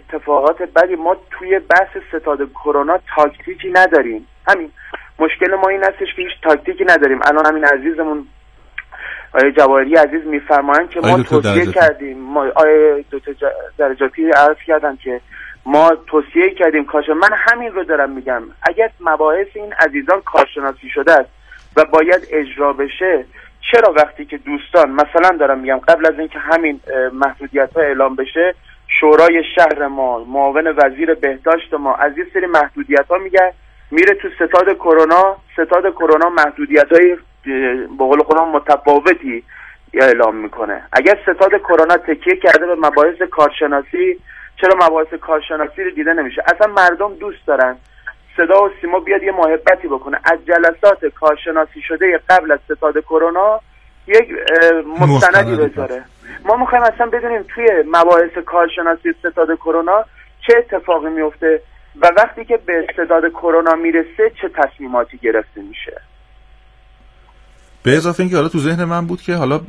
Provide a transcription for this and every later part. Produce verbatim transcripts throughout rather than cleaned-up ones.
اتفاقات بدی. ما توی بحث ستاد کرونا تاکتیکی نداریم، همین مشکل ما این هستش که هیچ تاکتیکی نداریم. الان همین عزیزمون آیه جواهری عزیز میفرمایند که ما توصیه کردیم، ما آیه دکتر درجاتی عرض کردن که ما توصیه کردیم کاش. من همین رو دارم میگم، اگر مباحث این عزیزان کارشناسی شده است و باید اجرا بشه، چرا وقتی که دوستان مثلا دارم میگم قبل از اینکه همین محدودیت ها اعلام بشه، شورای شهر ما، معاون وزیر بهداشت ما از یه سری محدودیت ها میگه، میره تو ستاد کرونا، ستاد کرونا محدودیت های به قول خودم متفاوتی اعلام میکنه. اگر ستاد کرونا تکیه کرده به مباحث کارشناسی، چرا مباحث کارشناسی رو دیده نمیشه؟ اصلا مردم دوست دارن صدا و سیما بیاد یه محبتی بکنه، از جلسات کارشناسی شده قبل از ستاد کرونا یک مستندی بذاره. ما میخوایم اصلا بدونیم توی مباحث کارشناسی ستاد کرونا چه اتفاقی میفته و وقتی که به ستاد کرونا میرسه چه تصمیماتی گرفته میشه. به اضافه اینکه حالا تو ذهن من بود که حالا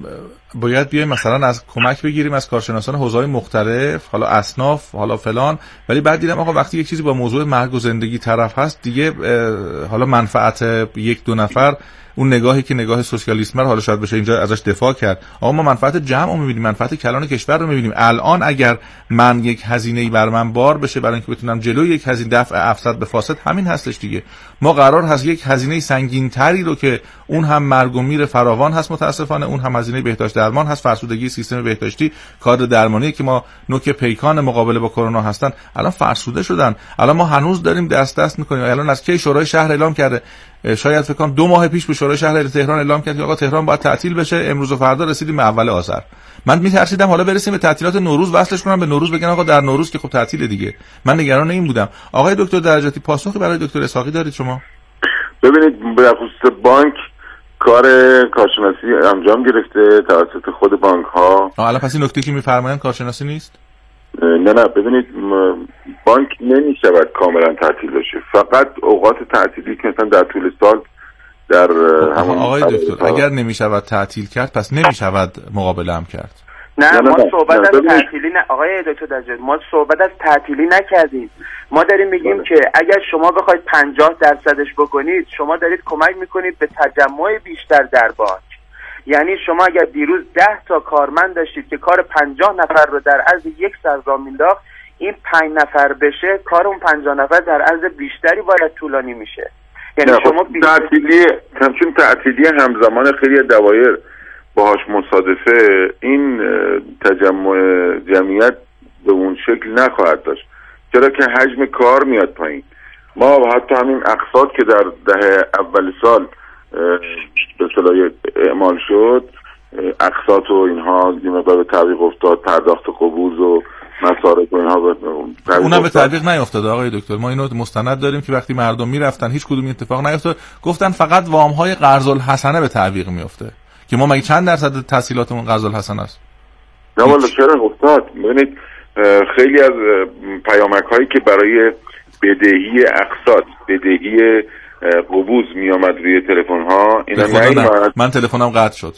باید بیایم مثلا از کمک بگیریم از کارشناسان حوزه‌های مختلف، حالا اصناف، حالا فلان، ولی بعد دیدم آقا وقتی یک چیزی با موضوع مرگ و زندگی طرف هست دیگه، حالا منفعت یک دو نفر، اون نگاهی که نگاه سوسیالیسم رو حالا شاید بشه اینجا ازش دفاع کرد، آقا ما منفعت جمع رو می‌بینیم، منفعت کلان کشور رو می‌بینیم. الان اگر من یک هزینه‌ای بر من بار بشه برای اینکه بتونم جلوی یک هزینه دفع افسد به فاسد، همین هستش دیگه. ما قرار هست یک هزینه سنگین‌تری رو که اون هم مرگ و میر فراوان هست متاسفانه، اون هم هزینه بهداشت درمان هست، فرسودگی سیستم بهداشتی، کادر درمانی که ما نوک پیکان مقابله با کرونا هستن الان فرسوده شدن. الان ما هنوز داریم دست دست می‌کنیم. الان از کی شورای شهر اعلام کرده؟ شاید فکر کنم دو ماه پیش به شورای شهر تهران اعلام کرد که آقا تهران باید تعطیل بشه. امروز و فردا رسیدیم به اول آذر. من میترسیدم حالا برسیم به تعطیلات نوروز، وصلش کنم به نوروز، بگن آقا در نوروز که خب تعطیل دیگه. من نگران این بودم. آقای دکتر درجاتی پاسخی برای دکتر اسحاقی دارید شما؟ ببینید در خصوص بانک کار کارشناسی انجام گرفته توسط خود بانک ها. الان پس این نکته که میفرمایند کارشناسی نیست؟ نه نه ببینید بانک نمیشود کاملا تعطیل بشه، فقط اوقات تعطیلی که مثلا در طول سال در همون. آقای دکتر اگر نمیشود تعطیل کرد پس نمیشود مقابله هم کرد. نه, نه ما نه صحبت نه. از تعطیلی نه آقای دکتر درجاتی، ما صحبت از تعطیلی نکردیم. ما داریم میگیم نه. که اگر شما بخواید پنجاه درصدش بکنید، شما دارید کمک میکنید به تجمع بیشتر در بانک. یعنی شما اگر دیروز ده تا کارمند داشتید که کار پنجاه نفر رو در عرض یک ساعت راه مینداخت، این پنج نفر بشه کار اون پنجاه نفر در عرض بیشتری باید طولانی میشه. یعنی شما بیشتر... تعطیلی همچون تعطیلی همزمان خیلی دوایر باهاش مصادفه، این تجمع جمعیت به اون شکل نخواهد داشت، چرا که حجم کار میاد پایین. ما حتی همین اقساط که در دهه اول سال به اصطلاح اعمال شد، اقساط و اینها یه مقدار به تعویق افتاد، پرداخت قبوز و مصارف و اینها به اونم به تعویق نیافتاد. آقای دکتر ما اینو مستند داریم که وقتی مردم میرفتن هیچ کدوم اتفاق نیفتاد، گفتن فقط وام های قرض الحسنه به تعویق میفته، که ما مگه چند درصد تسهیلاتمون قرض الحسنه است؟ نه والا چرا افتاد. ببینید خیلی از پیامک هایی که برای بدهی اقساط، بدهی قبوز می آمد روی تلفن ها، اینا نیومد. من تلفنم قطع شد،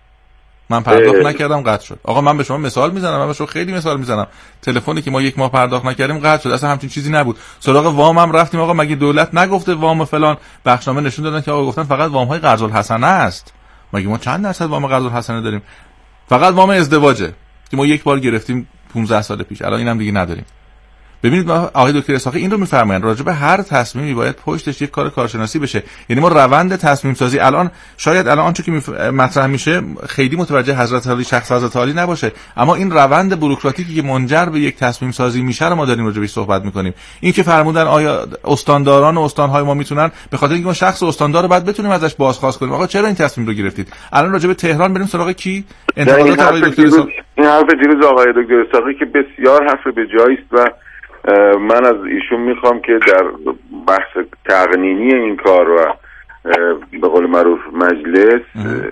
من پرداخت نکردم قطع شد. آقا من به شما مثال میزنم، من به شما خیلی مثال میزنم. تلفنی که ما یک ماه پرداخت نکردیم قطع شد، اصلا همچین چیزی نبود. سراغ وام هم رفتیم، آقا مگه دولت نگفته وام فلان؟ بخشنامه نشون دادن که آقا گفتن فقط وام های قرض الحسنه است. مگه ما چند درصد وام قرض الحسنه داریم؟ فقط وام ازدواجه که ما یک بار گرفتیم پانزده سال پیش، الان اینم دیگه نداریم. ببینید آقای دکتر اسحاقی این رو میفرمایند راجع به هر تصمیمی باید پشتش یک کار کارشناسی بشه. یعنی ما روند تصمیم سازی الان شاید الان آنچه که مطرح میشه خیلی متوجه حضرت علی شخص حضرت علی نباشه، اما این روند بوروکراتیکی که منجر به یک تصمیم سازی میشه رو ما داریم راجع بهش صحبت میکنیم. این که فرمودن آیا استانداران و استانهای ما میتونن، به خاطر اینکه ما شخص استاندار رو بعد بتونیم ازش بازخواست کنیم آقا چرا این تصمیم رو گرفتید. الان راجع به تهران بریم سراغ کی؟ انتقادات آقای دکتر اسحاقی. این حرف دیروز آقای دکتر اسحاقی که بسیار حرف به جایی است و من از ایشون میخوام که در بحث تقنینی این کار و به قول معروف مجلس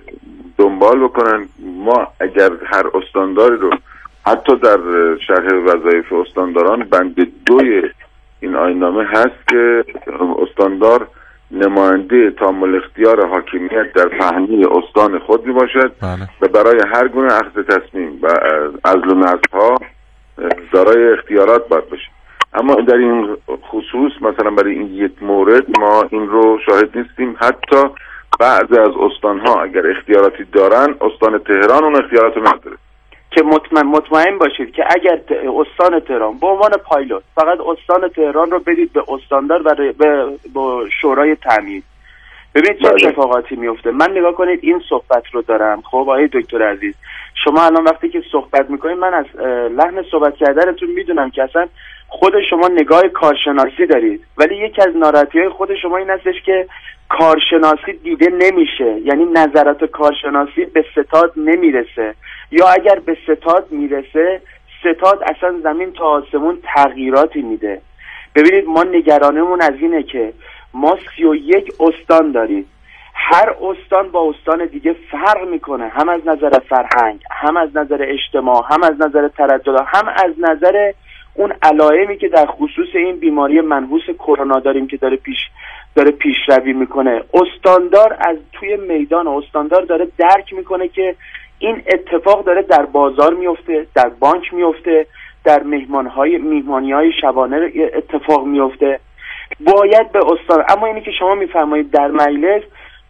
دنبال بکنن. ما اگر هر استانداری رو حتی در شرح وظایف استانداران بند دوی این آیین‌نامه هست که استاندار نماینده تامل اختیار حاکمیت در پهنه استان خود می باشد و برای هر گونه اخذ تصمیم و عزل و نصب ها دارای اختیارات باید باشه. اما در این خصوص مثلا برای این یک مورد ما این رو شاهد نیستیم. حتی بعضی از استانها اگر اختیاراتی دارن، استان تهران اون اختیارات رو نداره. که مطمئن, مطمئن باشید که اگر استان تهران به عنوان پایلوت فقط استان تهران رو بدید به استاندار و به, به شورای تعمیم، ببینید چه اتفاقاتی میفته. من نگاه کنید این صحبت رو دارم. خب آقای دکتر عزیز، شما الان وقتی که صحبت میکنید من از لحن صحبت کردنتون میدونم که اصلا خود شما نگاه کارشناسی دارید، ولی یکی از ناراحتی‌های خود شما این هستش که کارشناسی دیده نمیشه، یعنی نظرات کارشناسی به ستاد نمیرسه، یا اگر به ستاد میرسه ستاد اصلا زمین تا آسمون تغییراتی میده. ببینید ما نگرانمون از اینه که ما سی و یک استان داریم، هر استان با استان دیگه فرق میکنه، هم از نظر فرهنگ، هم از نظر اجتماع، هم از نظر تردد، هم از نظر اون علائمی که در خصوص این بیماری منحوس کرونا داریم که داره پیش داره پیشروی میکنه. استاندار از توی میدان استاندار داره درک میکنه که این اتفاق داره در بازار میفته، در بانک میفته، در مهمانهای میهمانی‌های شبانه اتفاق میفته. باید به استان، اما اینی که شما میفرمایید در مجلس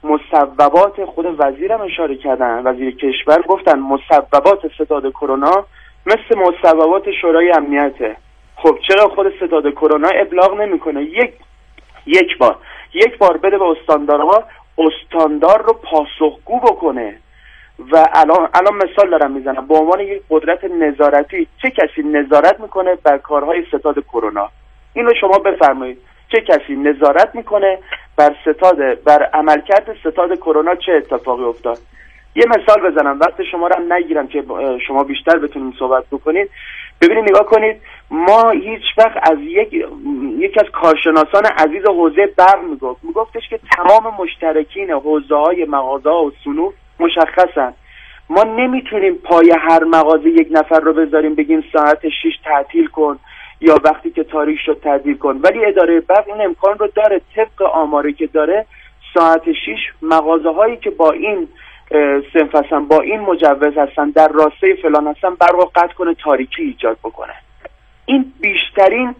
مصوبات، خود وزیرم اشاره کردن، وزیر کشور گفتن مصوبات ستاد کرونا مثل مصوبات شورای امنیته. خب چرا خود ستاد کرونا ابلاغ نمیکنه؟ یک یک بار یک بار بده به استاندارها، استاندار رو پاسخگو بکنه. و الان الان مثال دارم میزنم، به عنوان یک قدرت نظارتی چه کسی نظارت میکنه بر کارهای ستاد کرونا؟ اینو شما بفرمایید، چه کسی نظارت میکنه بر ستاد بر عملکرد ستاد کرونا؟ چه اتفاقی افتاد؟ یه مثال بزنم، وقت شما رو هم نگیرم که شما بیشتر بتونید صحبت بکنید. ببینید نگاه کنید، ما هیچ وقت از یک یکی از کارشناسان عزیز حوزه برق میگفت میگفتش که تمام مشترکین حوزه‌های مغازه‌ها و صنوف مشخصن. ما نمیتونیم پای هر مغازه یک نفر رو بذاریم بگیم ساعت شش تعطیل کن یا وقتی که تاریک شد تعطیل کن، ولی اداره برق این امکان رو داره. طبق آماری که داره ساعت شش مغازه هایی که با این صنف هستن، با این مجوز هستن، در راسته فلان هستن، برق رو قطع کنه، تاریکی ایجاد بکنه. این بیشترین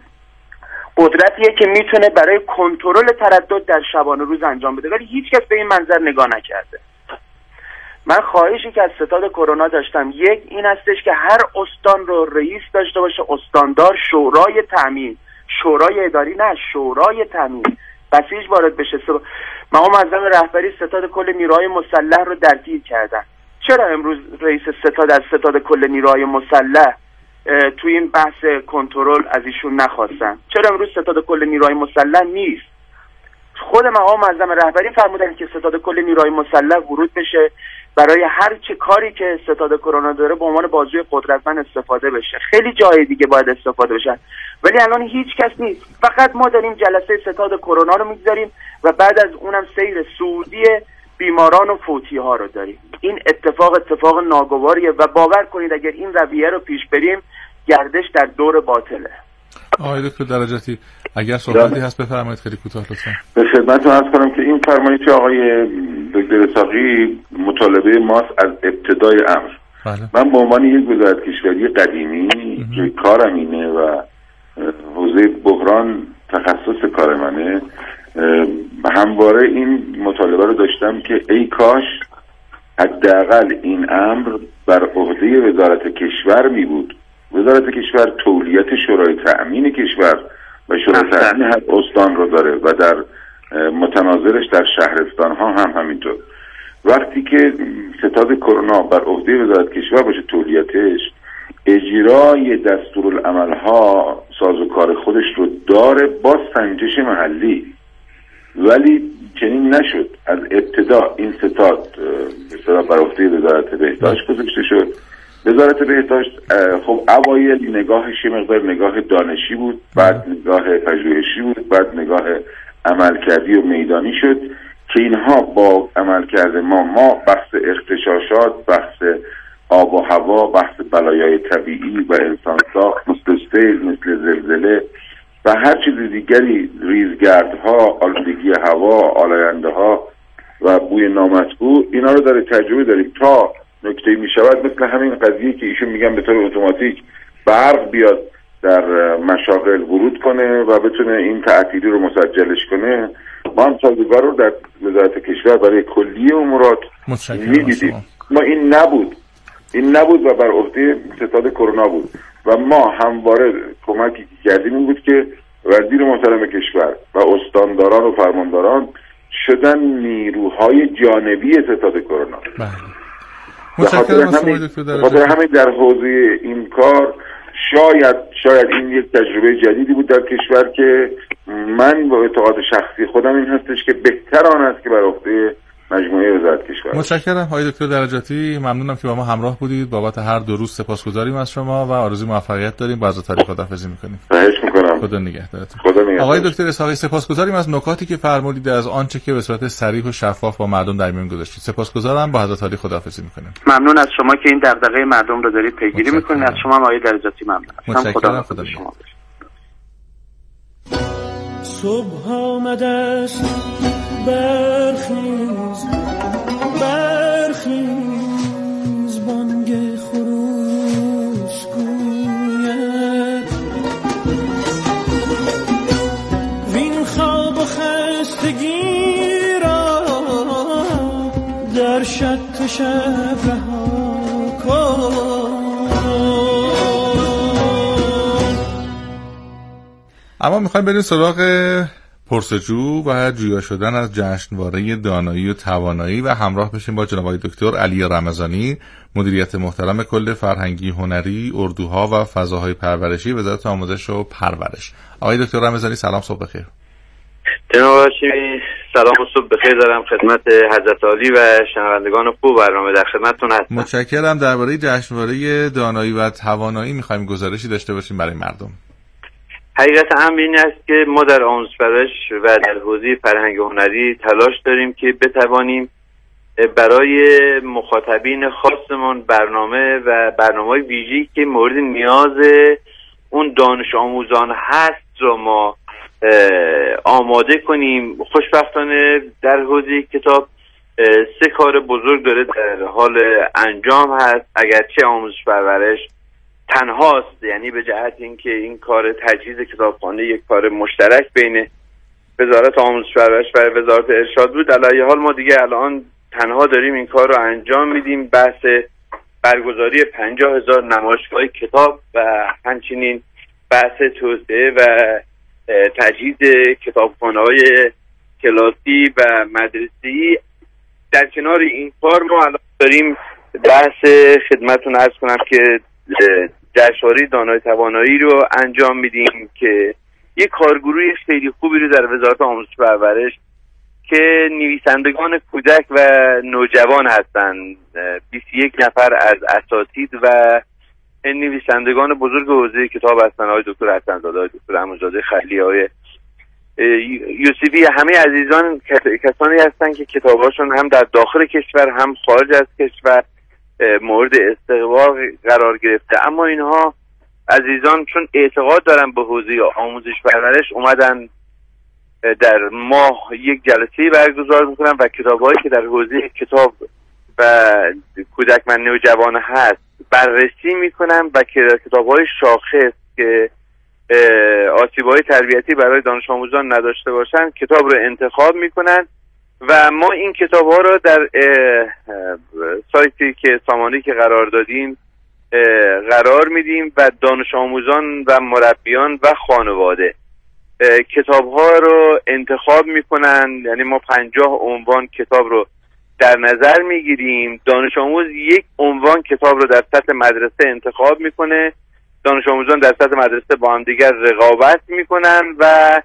قدرتیه که میتونه برای کنترل تردد در شبانه روز انجام بده، ولی هیچ کس به این منظر نگاه نکرده. من خواهشی که از ستاد کرونا داشتم، یک این هستش که هر استان رو رئیس داشته باشه، استاندار، شورای تامین، شورای اداری نه، شورای تامین، بسیج وارد بشه. مقام معظم رهبری ستاد کل نیروهای مسلح رو درگیر کردن. چرا امروز رئیس ستاد از ستاد کل نیروهای مسلح توی این بحث کنترل از ایشون نخواستن؟ چرا امروز ستاد کل نیروهای مسلح نیست؟ خود مقام معظم رهبری فرمودن که ستاد کل نیروهای مسلح ورود بشه، برای هر چه کاری که ستاد کرونا داره به عنوان بازوی قدرتمند استفاده بشه. خیلی جای دیگه باید استفاده بشن، ولی الان هیچ کس نیست. فقط ما داریم جلسه ستاد کرونا رو میگذاریم و بعد از اونم سیر سعودی بیماران و فوتی ها رو داریم. این اتفاق اتفاق ناگواریه و باور کنید اگر این رویه رو پیش بریم گردش در دور باطله. آقای دکتر درجاتی اگر صحبتی هست بفرمایید، خیلی کوتاه لطفا. به خدمتتون عرض کنم که این فرمایش آقای دکتر اسحاقی مطالبه ماست از ابتدای امر. بله. من به عنوان یک وزارت کشوری قدیمی که کارم اینه و حوزه بحران تخصص کار منه، همواره این مطالبه رو داشتم که ای کاش حداقل این امر بر عهده وزارت کشور می بود. وزارت کشور تولیت شورای تأمین کشور و شورای تأمین هر استان رو داره و در متناظرش در شهرستان ها هم همینطور. وقتی که ستاد کرونا بر عهده وزارت کشور باشه تولیتش، اجرای دستورالعمل ها سازوکار خودش رو داره با سنجش محلی، ولی چنین نشد. از ابتدا این ستاد ستاد بر عهده وزارت بهداشت گذاشته شد. وزارت بهداشت خب اوایل نگاهش یه مقدار نگاه دانشی بود، بعد نگاه پژوهشی بود، بعد نگاه عملکردی و میدانی شد که اینها با عملکرد ما ما بحث اغتشاشات، بحث آب و هوا، بحث بلایای طبیعی و انسان ساخت مثل سیل، مثل زلزله و هر چیز دیگری، ریزگردها، آلودگی هوا، آلاینده ها و بوی نامطبوع، اینا رو داره تجربه داریم تا نکته می شود مثل همین قضیه که ایشون میگن به طور اتوماتیک برق بیاد در مشاغل ورود کنه و بتونه این تعطیلی رو مسجلش کنه. ما هم سازگار رو در وزارت کشور برای کلیه امورات میدیدیم. ما این نبود این نبود و بر عهده ستاد کرونا بود و ما همواره کمکی که کردیم این بود که وزیر محترم کشور و استانداران و فرمانداران شدن نیروهای جانبی ستاد کرونا. متشکرم از شما دکتر درجاتی. خاطر همین در حوزه این کار شاید شاید این یک تجربه جدیدی بود در کشور که من با اعتقاد شخصی خودم این هستش که بهتر آن است که بر عهده مجموعه وزارت کشور. متشکرم آقای دکتر درجاتی، ممنونم که با ما همراه بودید. بابت هر دو روز سپاسگزاریم از شما و آرزوی موفقیت داریم. با از تاریخ خداحافظی می‌کنیم. خواهش می‌کنم. خدا نگهدارتون. خدا نگهدار. آقای دکتر اسحاقی سپاسگزاریم از نکاتی که فرمودید، از آنچه که به صورت صریح و شفاف با مردم در میون گذاشتید. سپاسگزارم. با حضرت عالی خداحافظی می‌کنیم. ممنون از شما که این دغدغه مردم رو دارید پیگیری می‌کنید. از شما آقای درجاتی ممنونم. متشکرم. خدا شما. صبح آمده است برخیز برخیز بانگ خروس گوید وین خواب و خستگی را در شط شب رها کن. اما میخوایم بریم سراغ پرسجو و جویا شدن از جشنواره دانایی و توانایی و همراه بشیم با جناب آقای دکتر علی رمضانی، مدیریت محترم کل فرهنگی هنری اردوها و فضاهای پرورشی وزارت آموزش و پرورش. آقای دکتر رمضانی سلام، صبح بخیر. جناب هاشمی سلام و صبح بخیر دارم خدمت حضرت عالی و شنوندگان خوب برنامه، در خدمتتون هستم. متشکرم. درباره جشنواره دانایی و توانایی میخوایم گزارشی داشته باشیم برای مردم. حقیقت امر این است که ما در آموزش پرورش و در حوزه فرهنگ هنری تلاش داریم که بتوانیم برای مخاطبین خاصمون برنامه و برنامه‌های ویژه‌ای که مورد نیاز اون دانش آموزان هست رو ما آماده کنیم. خوشبختانه در حوزه کتاب سه کار بزرگ داره در حال انجام هست، اگرچه آموزش پرورش تنهاست، یعنی به جهت اینکه این کار تجهیز کتابخانه یک کار مشترک بین وزارت آموزش پرورش و وزارت ارشاد بود، علیه حال ما دیگه الان تنها داریم این کار رو انجام میدیم. بحث برگزاری پنجاه هزار نمایشگاه کتاب و همچنین بحث توسعه و تجهیز کتابخانه‌های کلاسی و مدرسه‌ای. در کنار این کار ما الان داریم بحث خدمتتون عرض کنم که جشنواره دانایی توانایی رو انجام میدیم که یک کارگروه خیلی خوبی رو در وزارت آموزش و پرورش که نویسندگان کودک و نوجوان هستند، بیست و یک نفر از اساتید و نویسندگان بزرگ حوزه کتاب هستند، آقای دکتر حسن‌زاده، آقای دکتر امان‌زاده خلیلی، آقای یوسفی. همه عزیزان کسانی هستند که کتاباشون هم در داخل کشور هم خارج از کشور مورد استقبال قرار گرفته، اما اینها عزیزان چون اعتقاد دارن به حوزه آموزش پرورش اومدن در ماه یک جلسه برگزار میکنن و کتاب‌هایی که در حوزه کتاب و کودک و نوجوان هست بررسی میکنن و کتاب‌های شاخص که آسیب‌های تربیتی برای دانش آموزان نداشته باشن کتاب رو انتخاب میکنن و ما این کتاب‌ها رو در سایتی که سامانه‌ای که قرار دادیم قرار میدیم و دانش آموزان و مربیان و خانواده کتاب‌ها رو انتخاب میکنن. یعنی ما پنجاه عنوان کتاب رو در نظر میگیریم، دانش آموز یک عنوان کتاب رو در سطح مدرسه انتخاب میکنه، دانش آموزان در سطح مدرسه با هم دیگر رقابت میکنن و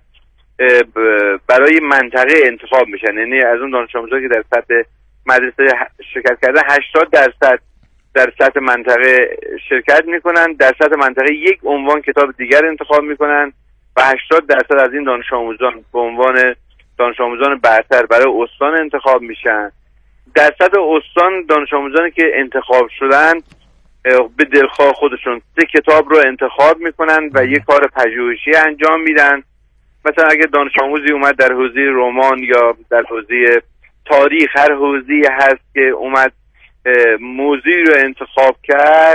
برای منطقه انتخاب میشن. یعنی از اون دانش آموزان که در سطح مدرسه شرکت کردن هشتاد درصد در سطح منطقه شرکت میکنن، در سطح منطقه یک عنوان کتاب دیگر انتخاب میکنن و هشتاد درصد از این دانش آموزان به عنوان دانش آموزان برتر برای استان انتخاب میشن. در سطح استان دانش آموزانی که انتخاب شدن به دلخواه خودشون سه کتاب رو انتخاب میکنن و یک کار پژوهشی انجام میدن. مثلا اگه دانش آموزی اومد در حوزه رمان یا در حوزه تاریخ، هر حوزه‌ای هست که اومد موضوعی رو انتخاب کرد،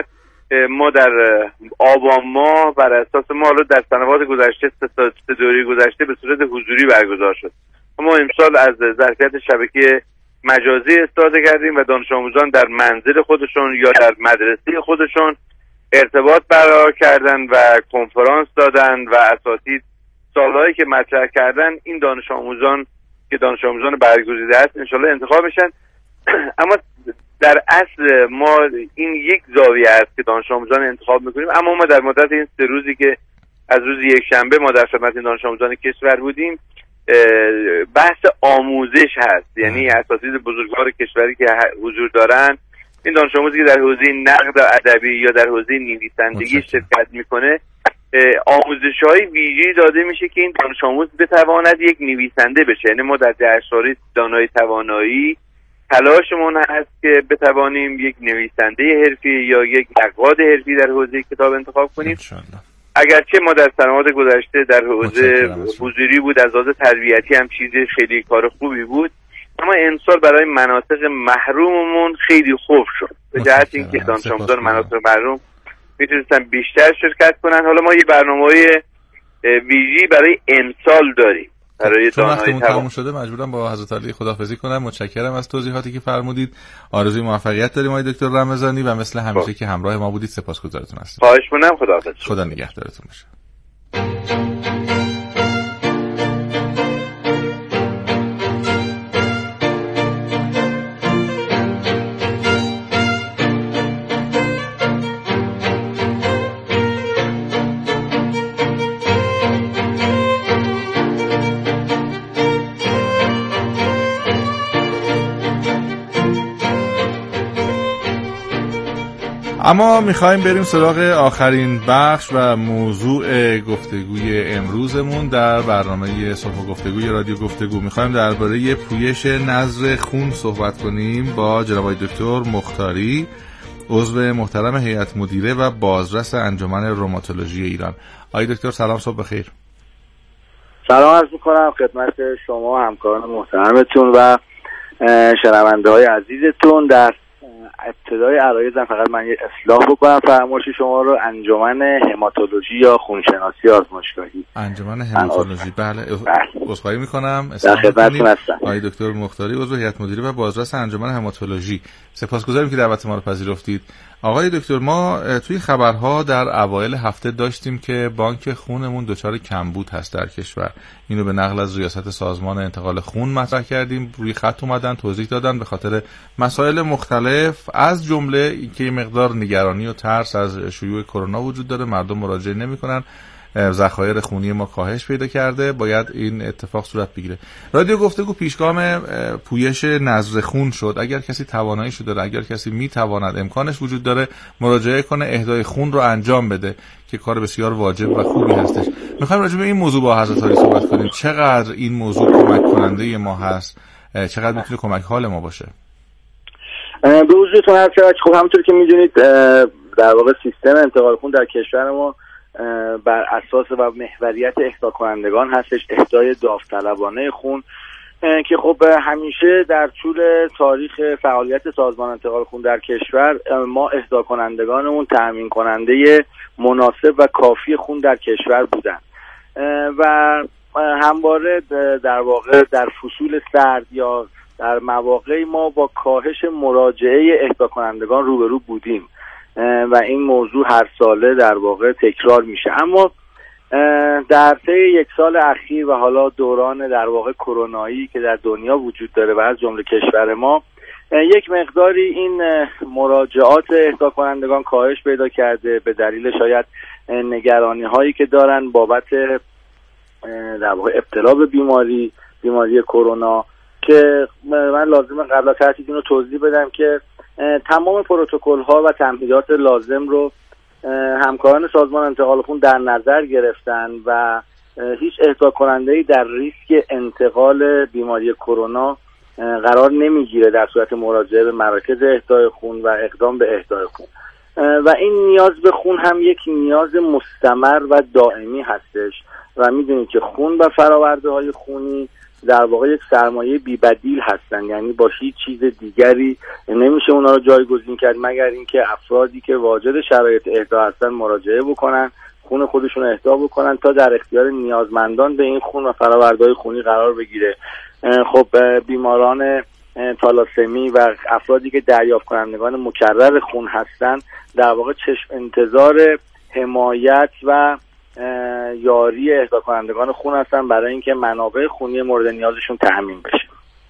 ما در آبان ماه بر اساس ما حالا در سنوات گذشته سه دوره گذشته به صورت حضوری برگزار شد. ما امسال از ظرفیت شبکه مجازی استفاده کردیم و دانش آموزان در منزل خودشون یا در مدرسه خودشون ارتباط برقرار کردن و کنفرانس دادن و اساتید سوالایی که مطرح کردن این دانش آموزان که دانش آموزان برگزیده است انشالله انتخاب بشن. اما در اصل ما این یک زاویه است که دانش آموزان انتخاب میکنیم، اما ما در مدت این سه روزی که از روز یک شنبه ما در خدمت دانش آموزان کشور بودیم بحث آموزش هست، یعنی اساتید بزرگوار کشوری که حضور دارن، این دانش آموزی که در حوزه نقد ادبی یا در حوزه نویسندگی شرکت میکنه آموزش‌های ویژه‌ای داده میشه که این دانش آموز بتواند یک نویسنده بشه. یعنی ما در جشنواره دانای توانایی تلاشمون هست که بتوانیم یک نویسنده حرفی یا یک نقاد حرفی در حوزه کتاب انتخاب کنیم. اگرچه ما در سنوات گذشته در حوزه حضوری بود، از لحاظ تربیتی هم چیز خیلی کار خوبی بود، اما امسال برای مناطق محروممون خیلی خوب شد به جهت اینکه دانش آموزان مناطق محروم میتونستن بیشتر شرکت کنن. حالا ما یه برنامه‌های ویژه‌ای برای امسال داریم برای دانایی تموم شده. مجبورم با حضرت علی خداحافظی کنم. متشکرم از توضیحاتی که فرمودید. آرزوی موفقیت داریم آقای دکتر رمضانی و مثل همیشه که همراه ما بودید سپاسگزارتون هستم. خواهش می‌کنم. خداحافظ. خدا نگهدارتون باشه. اما میخوایم بریم سراغ آخرین بخش و موضوع گفتگوی امروزمون در برنامه صبح گفتگوی رادیو گفتگو. میخوایم درباره پویش نذر خون صحبت کنیم با جناب آقای دکتر مختاری، عضو محترم هیئت مدیره و بازرس انجمن روماتولوژی ایران. آقای دکتر سلام، صبح بخیر. سلام عرض میکنم خدمت شما همکاران محترمتون و شنونده های عزیزتون. در ابتدای عرایزم فقط من یه اصلاح بکنم فرمایش شما رو. انجمن هماتولوژی یا خونشناسی آزمایشگاهی. انجمن هماتولوژی، بله. عذرخواهی میکنم. در خدمتتون هستم. آقای دکتر مختاری، عضو هیئت مدیره و بازرس انجمن هماتولوژی. سپاسگزاریم که دعوت ما رو پذیرفتید. آقای دکتر، ما توی خبرها در اوایل هفته داشتیم که بانک خونمون دچار کمبود هست در کشور. اینو به نقل از ریاست سازمان انتقال خون مطرح کردیم. روی خط اومدن توضیح دادن به خاطر مسائل مختلف، از جمله اینکه یه مقدار نگرانی و ترس از شیوع کرونا وجود داره، مردم مراجعه نمی‌کنن، ذخایر خونی ما کاهش پیدا کرده، باید این اتفاق صورت بگیره. رادیو گفتگو پیشگام پویش نذر خون شد. اگر کسی تواناییشو داره، اگر کسی میتواند، امکانش وجود داره، مراجعه کنه، اهدای خون رو انجام بده که کار بسیار واجب و خوبی هستش. میخوایم راجع به این موضوع با حضرت علی صحبت کنیم. چقدر این موضوع کمک کننده ما هست، چقدر میتونه کمک حال ما باشه؟ به وجودتون هست که خب همونطور که میدونید در واقع سیستم انتقال خون در کشور ما بر اساس و محوریت اهدا کنندگان هستش، اهدای داوطلبانه خون که خب همیشه در طول تاریخ فعالیت سازمان انتقال خون در کشور ما اهدا کنندگانمون تامین کننده مناسب و کافی خون در کشور بودن و همواره در واقع در فصول سرد یا در مواقعی ما با کاهش مراجعه اهدا کنندگان روبرو بودیم و این موضوع هر ساله در واقع تکرار میشه. اما در طی یک سال اخیر و حالا دوران در واقع کرونایی که در دنیا وجود داره و از جمله کشور ما، یک مقداری این مراجعات اهدا کنندگان کاهش پیدا کرده به دلیل شاید نگرانی هایی که دارن بابت در واقع ابتلا به بیماری بیماری کرونا، که من لازمه قبل از هر چیزی رو توضیح بدم که تمام پروتکل ها و تمهیدات لازم رو همکاران سازمان انتقال خون در نظر گرفتن و هیچ اهدا کننده‌ای در ریسک انتقال بیماری کرونا قرار نمیگیره در صورت مراجعه به مراکز اهدای خون و اقدام به اهدای خون. و این نیاز به خون هم یک نیاز مستمر و دائمی هستش و میدونید که خون و فرآورده های خونی در واقع یک سرمایه بی‌بدیل هستن، یعنی با هیچ چیز دیگری نمیشه اونا رو جایگزین کرد مگر اینکه افرادی که واجد شرایط اهدا هستن مراجعه بکنن، خون خودشون رو اهدا بکنن تا در اختیار نیازمندان به این خون و فرآوردهای خونی قرار بگیره. خب بیماران تالاسمی و افرادی که دریافت کنندگان مکرر خون هستن در واقع چشم انتظار حمایت و یاری اهدا کنندگان خون هستن برای اینکه منابع خونی مورد نیازشون تامین بشه.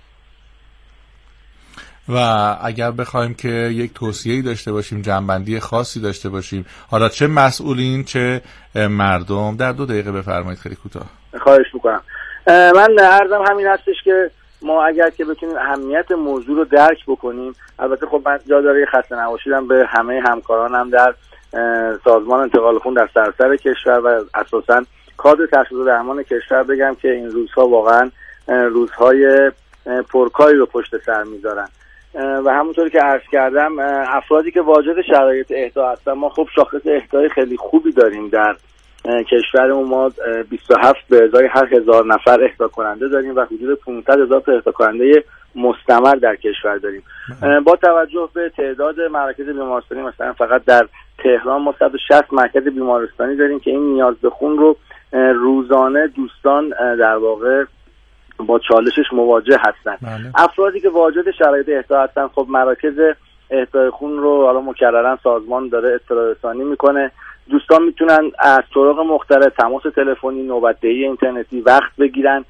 و اگر بخوایم که یک توصیه‌ای داشته باشیم، جنبندی خاصی داشته باشیم، حالا چه مسئولین چه مردم، در دو دقیقه بفرمایید خیلی کوتاه. خواهش میکنم. من عرضم همین هستش که ما اگر که بتونیم اهمیت موضوع رو درک بکنیم، البته خب من جا داره خسته نباشیدم به همه همکارانم در سازمان انتقال خون در سراسر کشور و اساساً کادر تشخیص و درمان کشور بگم که این روزها واقعاً روزهای پرکاری رو پشت سر میذارن و همونطوری که عرض کردم افرادی که واجد شرایط اهدا هستن، ما خب شاخص اهدای خیلی خوبی داریم در کشورمون. ما بیست و هفت به ازای هر هزار نفر اهدا کننده داریم و حدود پانصد هزار تا اهدا کننده مستمر در کشور داریم. با توجه به تعداد مراکز بیمارستانی، مثلا فقط در تهران ما صد و شصت مرکز بیمارستانی داریم که این نیاز به خون رو روزانه دوستان در واقع با چالشش مواجه هستن. بله. افرادی که واجد شرایط اهدا هستن، خب مراکز اهدای خون رو حالا مکررن سازمان داره اطلاع رسانی میکنه. دوستان میتونن از طرق مختلف، تماس تلفنی، نوبت‌دهی اینترنتی وقت بگیرن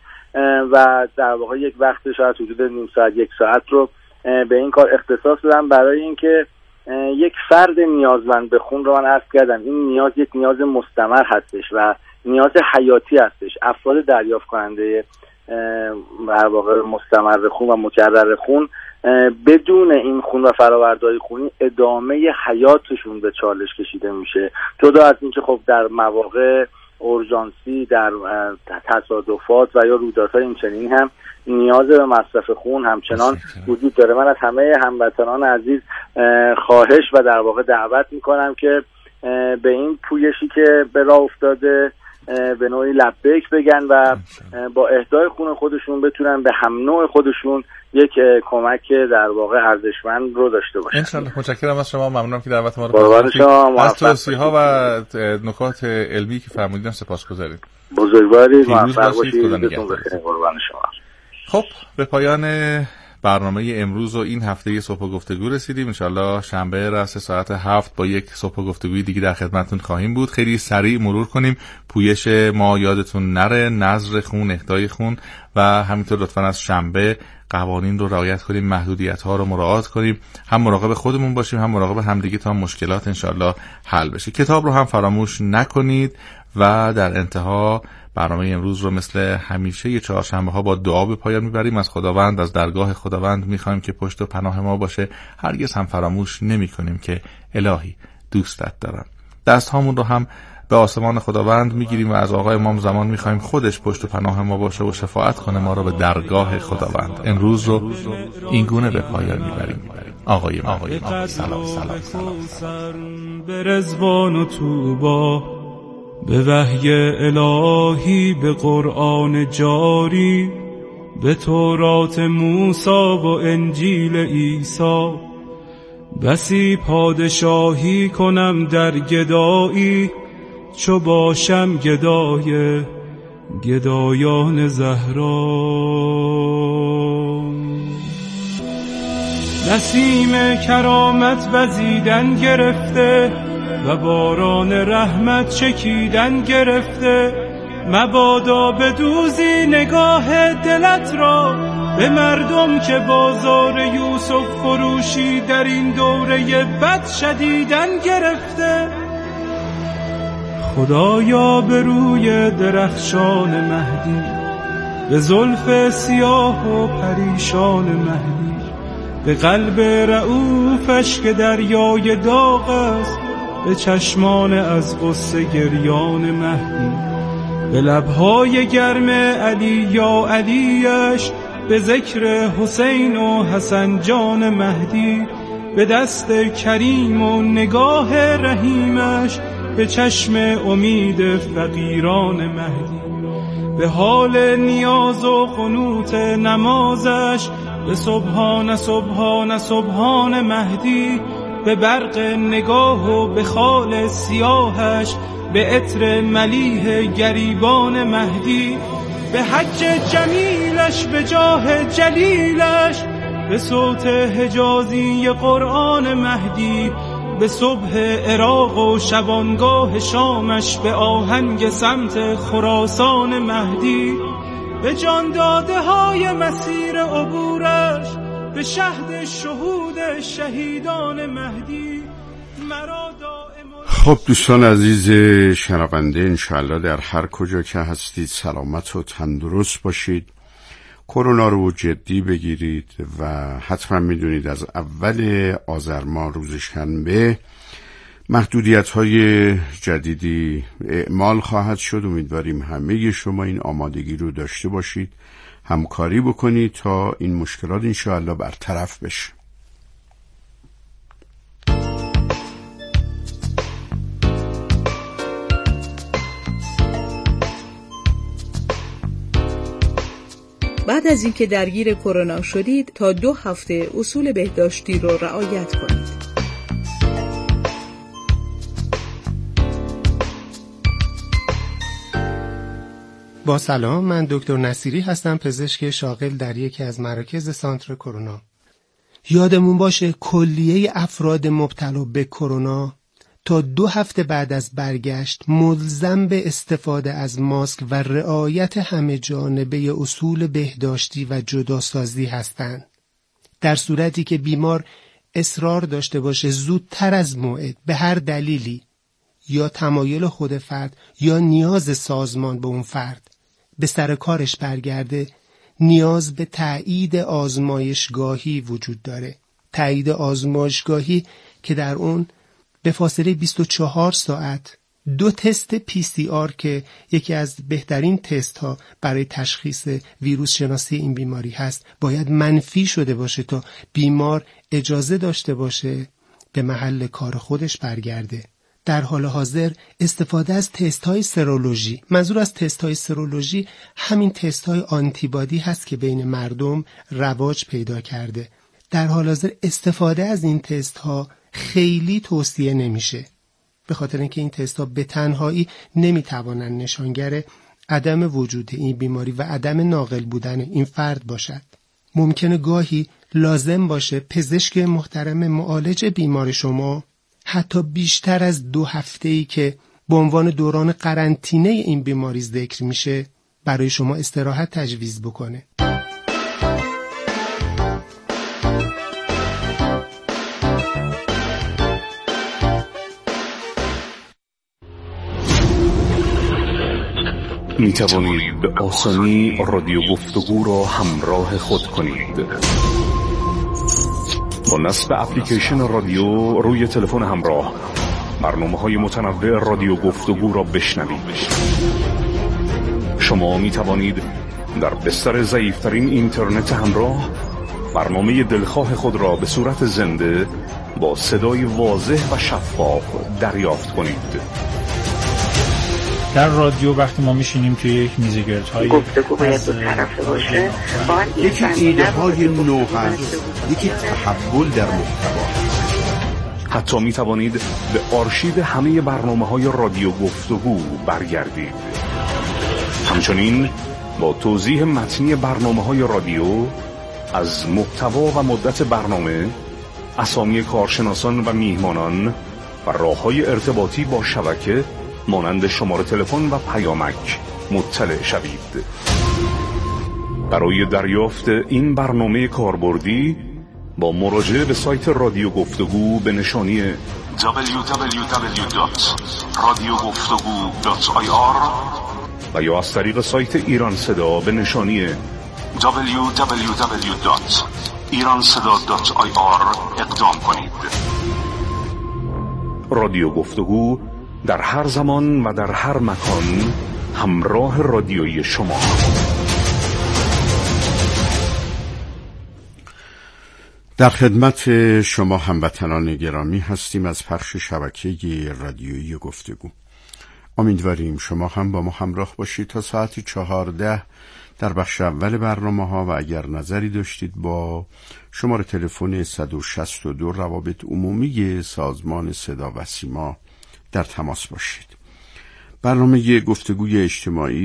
و در واقع یک وقت شاید حدود نیم ساعت یک ساعت رو به این کار اختصاص بدن برای اینکه یک فرد نیازمند به خون رو من عرض کردم این نیاز یک نیاز مستمر هستش و نیاز حیاتی هستش. افراد دریافت کننده در واقع مستمر خون و مکرر خون بدون این خون و فرآوردهای خونی ادامه حیاتشون به چالش کشیده میشه. جدا از اینکه خب در مواقع اورژانسی، در تصادفات و یا رویدادهای این چنین هم نیاز به مصرف خون همچنان وجود داره. من از همه هموطنان عزیز خواهش و در واقع دعوت میکنم که به این پویشی که به راه افتاده به نوعی لبیک بگن و با اهدای خون خودشون بتونن به هم نوع خودشون یک کمک در واقع ارزشمند رو داشته باشن. انشالله. متشکرم از شما، ممنونم که دعوت ما رو قربان شما. از توصیه‌ها و نکات علمی که فرمودید سپاسگزاریم. بزرگوارید، موفق باشید. قربان شما. خب به پایان برنامه امروز و این هفته صبح گفتگو رسیدیم. انشالله شنبه راست ساعت هفت با یک صبح گفتگوی دیگه در خدمتتون خواهیم بود. خیلی سریع مرور کنیم پویش ما یادتون نره، نذر خون، اهدای خون و همینطور لطفاً از شنبه قوانین رو رعایت کنیم، محدودیت ها رو مراعات کنیم، هم مراقب خودمون باشیم هم مراقب همدیگه تا مشکلات انشالله حل بشه. کتاب رو هم فراموش نکنید و در انتها برنامه امروز رو مثل همیشه یه چهارشنبه ها با دعا به پایان میبریم. از خداوند، از درگاه خداوند میخوایم که پشت و پناه ما باشه. هرگز هم فراموش نمی کنیم که الهی دوستت دارم. دست هامون رو هم به آسمان خداوند میگیریم و از آقای امام زمان میخوایم خودش پشت و پناه ما باشه و شفاعت کنه ما رو به درگاه خداوند. امروز رو این گونه به پایان میبریم. آقای ما آقای ما سلام سلام سلام به رضوان و توبا، به وحی الهی، به قرآن جاری، به تورات موسی و انجیل عیسی. بسی پادشاهی کنم در گدایی، چو باشم گدای گدایان زهرا. نسیم کرامت وزیدن گرفته و باران رحمت چکیدن گرفته. مبادا بدوزی نگاه دلت را به مردم که بازار یوسف فروشی در این دوره بد شدیدن گرفته. خدایا به روی درخشان مهدی، به زلف سیاه و پریشان مهدی، به قلب رعوفش که دریای داغ است، به چشمان از غصه گریان مهدی، به لبهای گرم علی یا علیش، به ذکر حسین و حسن جان مهدی، به دست کریم و نگاه رحیمش، به چشم امید فقیران مهدی، به حال نیاز و قنوت نمازش، به سبحان سبحان سبحان مهدی، به برق نگاه و به خال سیاهش، به عطر ملیح گریبان مهدی، به حج جمیلش، به جاه جلیلش، به صوت حجازی قرآن مهدی، به صبح عراق و شبانگاه شامش، به آهنگ سمت خراسان مهدی، به جان داده های مسیر عبورش، به شهد شهود شهیدان مهدی مرا دائم. خب دوستان عزیز شنونده، انشاءالله در هر کجا که هستید سلامت و تندرست باشید، کرونا رو جدی بگیرید و حتما میدونید از اول آذر ماه روز شنبه محدودیت های جدیدی اعمال خواهد شد. امیدواریم همه شما این آمادگی رو داشته باشید، همکاری بکنید تا این مشکلات انشاءالله برطرف بشه. بعد از اینکه درگیر کرونا شدید تا دو هفته اصول بهداشتی رو رعایت کنید. با سلام، من دکتر نصیری هستم، پزشک شاغل در یکی از مراکز سانتر کرونا. یادمون باشه کلیه افراد مبتلا به کرونا تا دو هفته بعد از برگشت ملزم به استفاده از ماسک و رعایت همه جانبه اصول بهداشتی و جداسازی هستند. در صورتی که بیمار اصرار داشته باشه زودتر از موعد به هر دلیلی، یا تمایل خود فرد یا نیاز سازمان به اون فرد به سر کارش برگرده، نیاز به تایید آزمایشگاهی وجود داره. تایید آزمایشگاهی که در اون به فاصله بیست و چهار ساعت دو تست پی سی آر که یکی از بهترین تست ها برای تشخیص ویروس شناسی این بیماری هست باید منفی شده باشه تا بیمار اجازه داشته باشه به محل کار خودش برگرده. در حال حاضر استفاده از تست های سرولوژی، منظور از تست های سرولوژی همین تست های آنتیبادی هست که بین مردم رواج پیدا کرده. در حال حاضر استفاده از این تست ها خیلی توصیه نمیشه، به خاطر اینکه این تست ها به تنهایی نمیتوانن نشانگر عدم وجود این بیماری و عدم ناقل بودن این فرد باشد. ممکنه گاهی لازم باشه پزشک محترم معالج بیمار شما حتی بیشتر از دو هفته‌ای که به عنوان دوران قرنطینه این بیماری ذکر میشه برای شما استراحت تجویز بکنه. می توانید به آسانی رادیو گفتگو را همراه خود کنید. با نصب اپلیکیشن رادیو روی تلفن همراه برنامه‌های متنوع رادیو گفتگو را بشنوید. شما می توانید در بستر ضعیف‌ترین اینترنت همراه برنامه دلخواه خود را به صورت زنده با صدای واضح و شفاف دریافت کنید. در رادیو وقتی ما میشینیم توی یک میزگردهای گفتگو باید دو طرفه باشه، یکی ایده های نو هست، یکی تحول در محتوا. حتی می توانید به آرشیو همه برنامه های رادیو گفتگو برگردید. همچنین با توضیح متنی برنامه های رادیو از محتوا و مدت برنامه، اسامی کارشناسان و میهمانان و راه‌های ارتباطی با شبکه مانند شماره تلفن و پیامک مطلع شوید. برای دریافت این برنامه کاربردی با مراجعه به سایت رادیو گفتگو به نشانی دبلیو دبلیو دبلیو دات رادیو گفتگو دات آی آر و یا از طریق سایت ایران صدا به نشانی دبلیو دبلیو دبلیو دات ایران صدا دات آی آر اقدام کنید. رادیو گفتگو در هر زمان و در هر مکان همراه رادیویی شما. در خدمت شما هموطنان گرامی هستیم از پخش شبکه رادیویی گفتگو. امیدواریم شما هم با ما همراه باشید تا ساعت چهارده در بخش اول برنامه ها و اگر نظری داشتید با شماره تلفن صد و شصت و دو روابط عمومی سازمان صدا و سیما در تماس باشید. برنامه گفتگوی اجتماعی